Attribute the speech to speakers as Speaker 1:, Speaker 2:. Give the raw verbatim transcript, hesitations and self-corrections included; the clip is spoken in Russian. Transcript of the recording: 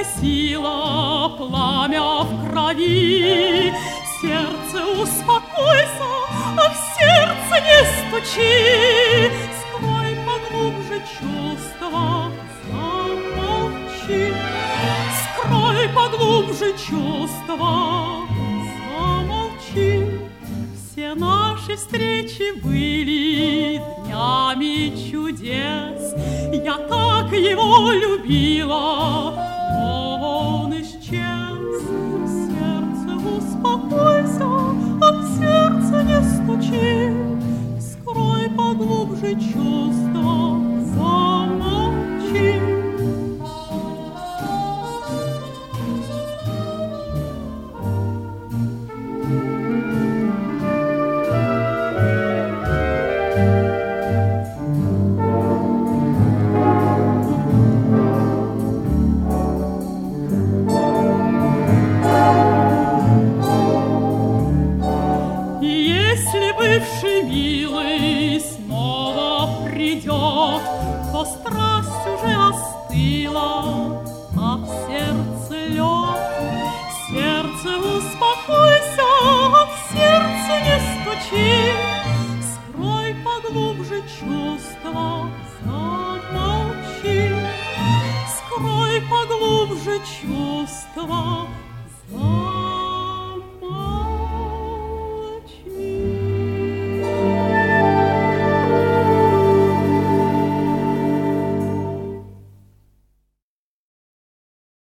Speaker 1: погасила пламя в крови. Сердце, успокойся, а в сердце не стучи. Скрой поглубже чувства, замолчи. Скрой поглубже чувства, замолчи. Все наши встречи были днями чудес. Я так его любила, но он исчез. Сердце, успокойся, а в сердце не стучи. Скрой поглубже чувства, замолчи. Бывший милый снова придет, то страсть уже остыла, а в сердце лед. Сердце, успокойся, а в сердце не стучи. Скрой поглубже чувства, замолчи. Скрой поглубже чувства, замолчи.